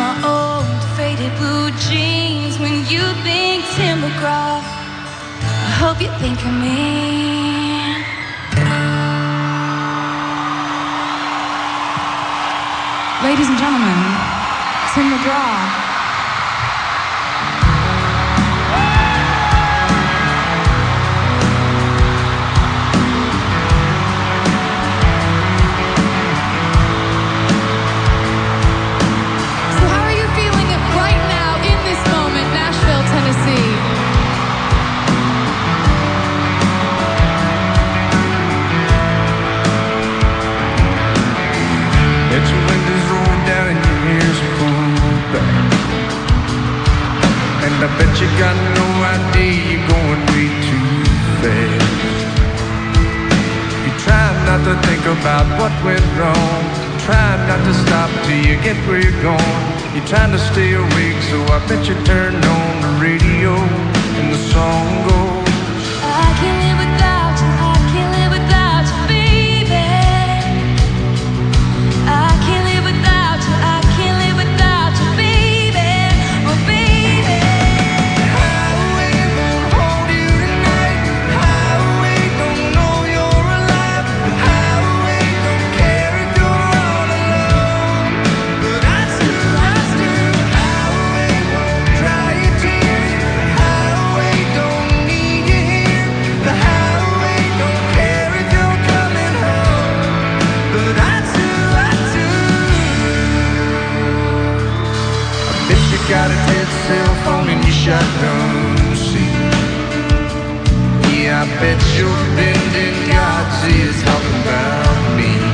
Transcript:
my old faded blue jeans. When you think Tim McGraw, I hope you think of me. Ladies and gentlemen, Tim McGraw. I bet you got no idea you're going way too fast. You try not to think about what went wrong. Try not to stop till you get where you're going. You're trying to stay awake, so I bet you turn on the radio and the song goes, I can't live without you, I can't live without you, baby. I can't live without you, I can't live without you, baby. Oh, baby. Got a dead cell phone in your shotgun seat. Yeah, I bet you're bending God's ears talking about me.